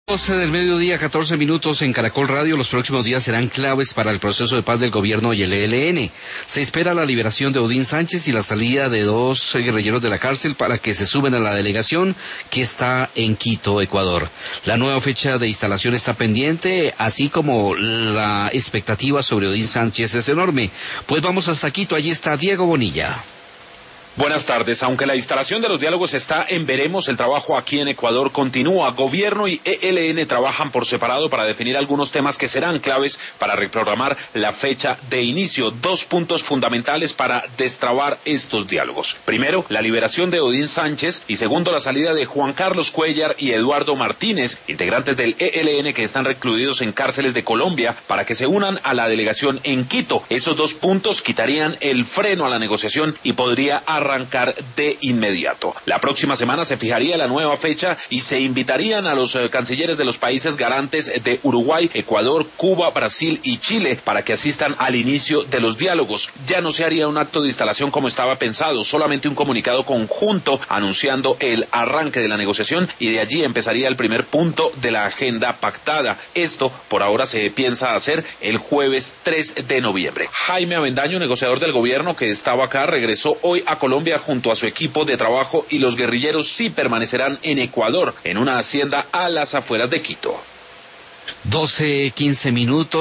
12 del mediodía, 14 minutos en Caracol Radio. Los próximos días serán claves para el proceso de paz del gobierno y el ELN. Se espera la liberación de Odín Sánchez y la salida de 2 guerrilleros de la cárcel para que se suben a la delegación que está en Quito, Ecuador. La nueva fecha de instalación está pendiente, así como la expectativa sobre Odín Sánchez es enorme. Pues vamos hasta Quito, allí está Diego Bonilla. Buenas tardes. Aunque la instalación de los diálogos está en veremos, el trabajo aquí en Ecuador continúa. Gobierno y ELN trabajan por separado para definir algunos temas que serán claves para reprogramar la fecha de inicio. 2 puntos fundamentales para destrabar estos diálogos. Primero, la liberación de Odín Sánchez y segundo, la salida de Juan Carlos Cuellar y Eduardo Martínez, integrantes del ELN que están recluidos en cárceles de Colombia, para que se unan a la delegación en Quito. Esos 2 puntos quitarían el freno a la negociación y podría arrancar de inmediato. La próxima semana se fijaría la nueva fecha y se invitarían a los cancilleres de los países garantes de Uruguay, Ecuador, Cuba, Brasil y Chile para que asistan al inicio de los diálogos. Ya no se haría un acto de instalación como estaba pensado, solamente un comunicado conjunto anunciando el arranque de la negociación y de allí empezaría el primer punto de la agenda pactada. Esto por ahora se piensa hacer el jueves 3 de noviembre. Jaime Avendaño, negociador del gobierno que estaba acá, regresó hoy a Colombia junto a su equipo de trabajo y los guerrilleros sí permanecerán en Ecuador, en una hacienda a las afueras de Quito. 12:15 minutos.